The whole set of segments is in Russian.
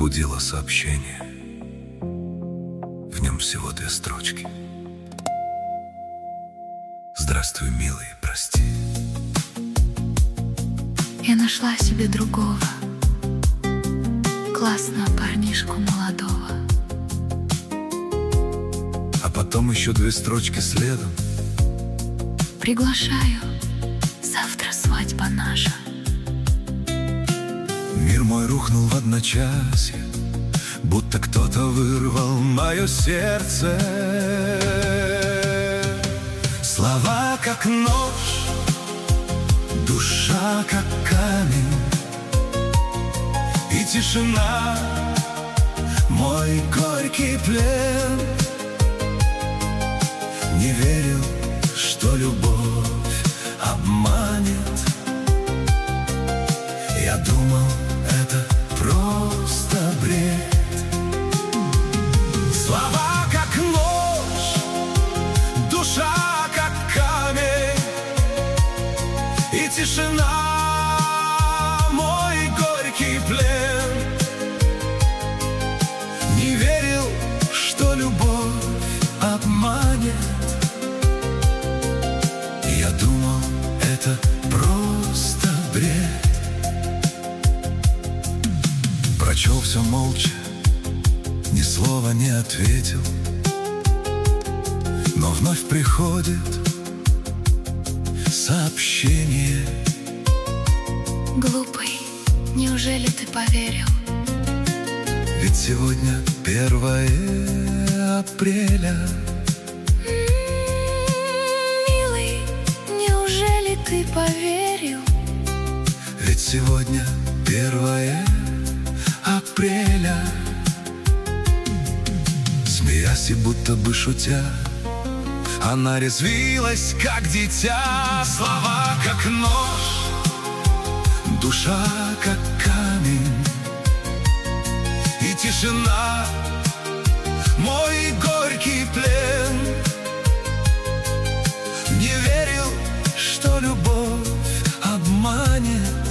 разбудило сообщение. В нем всего 2 строчки. Здравствуй, милый, прости. Я нашла себе другого, классного парнишку молодого. А потом еще 2 строчки следом. Приглашаю, завтра свадьба наша. Мир мой рухнул в одночасье, будто кто-то вырвал мое сердце. Слова как нож, душа как камень, и тишина — мой горький плен. Не верил, что любовь обманет. Я думал, это просто бред. Слова как нож, душа как камень, и тишина — мой горький плен. Не верил, что любовь обманет. Я думал, это просто бред. Прочел все молча, ни слова не ответил. Но вновь приходит сообщение. Глупый, неужели ты поверил? Ведь сегодня 1 апреля. Милый, неужели ты поверил? Ведь сегодня 1 апреля. Смеясь и будто бы шутя, она резвилась, как дитя. Слова как нож, душа как камень, и тишина — мой горький плен. Не верил, что любовь обманет.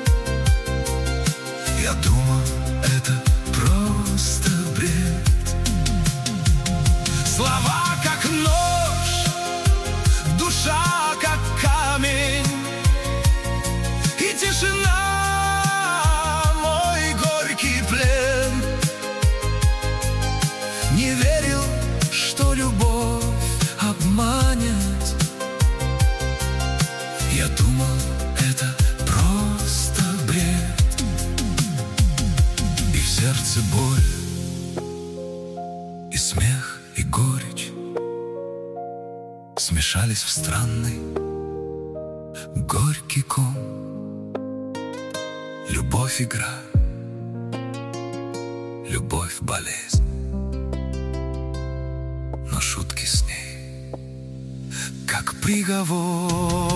Я думал, это просто бред. Слова как нож, душа как камень, и тишина — мой горький плен. Не верил, что любовь обманет. Я думал, это просто бред. И в сердце боль, и смех, и горечь смешались в странный горький ком. Любовь — игра, любовь — болезнь, но шутки с ней как приговор.